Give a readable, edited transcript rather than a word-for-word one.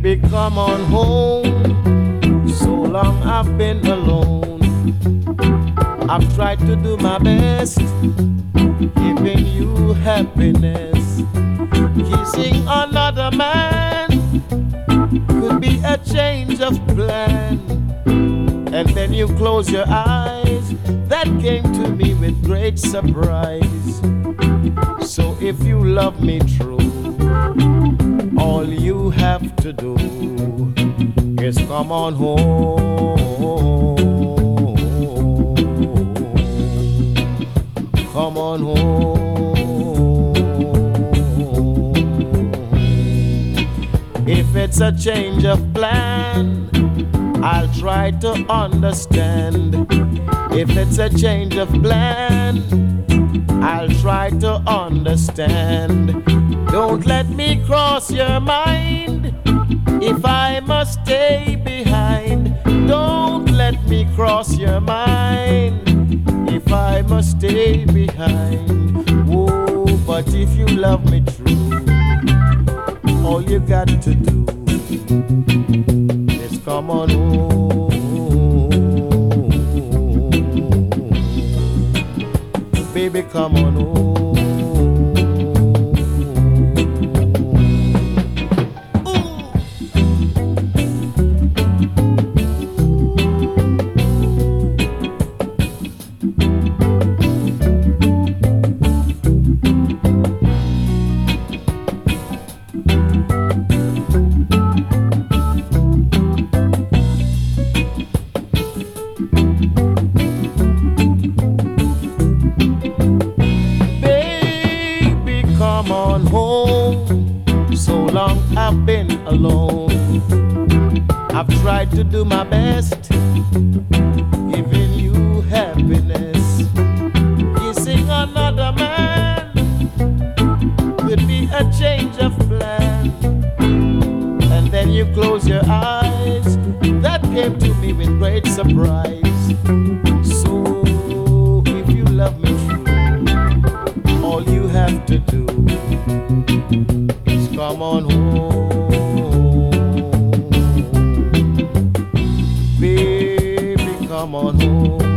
Baby, come on home. So long I've been alone. I've tried to do my best, giving you happiness. Kissing another man could be a change of plan. And then you close your eyes. That came to me with great surprise. So if you love me true, all you have to do is come on home. Come on home. If it's a change of plan, I'll try to understand. If it's a change of plan, I'll try to understand. Don't let me cross your mind if I must stay behind. Don't let me cross your mind if I must stay behind. Oh, but if you love me true, all you got to do is come on home. Baby, come on home. Come on home. So long I've been alone. I've tried to do my best, giving you happiness. Kissing another man could be a change of plan. And then you close your eyes. That came to me with great surprise. So if you love me true, all you have to do is come on home. Baby, come on home.